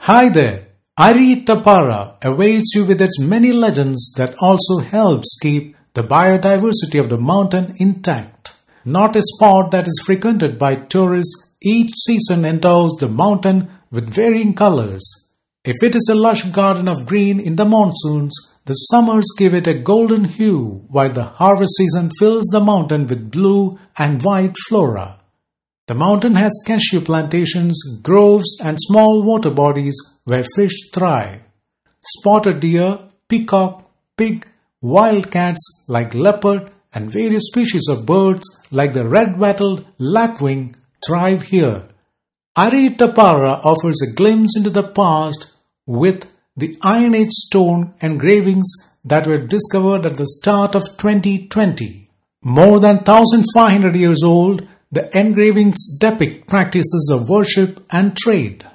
Hi there! Ari Tapara awaits you with its many legends that also helps keep the biodiversity of the mountain intact. Not a spot that is frequented by tourists, each season endows the mountain with varying colors. If it is a lush garden of green in the monsoons, the summers give it a golden hue, while the harvest season fills the mountain with blue and white flora. The mountain has cashew plantations, groves, and small water bodies where fish thrive. Spotted deer, peacock, pig, wild cats like leopard, and various species of birds like the red-wattled lapwing thrive here. Ari Tapara offers a glimpse into the past with the Iron Age stone engravings that were discovered at the start of 2020. More than 1,500 years old, the engravings depict practices of worship and trade.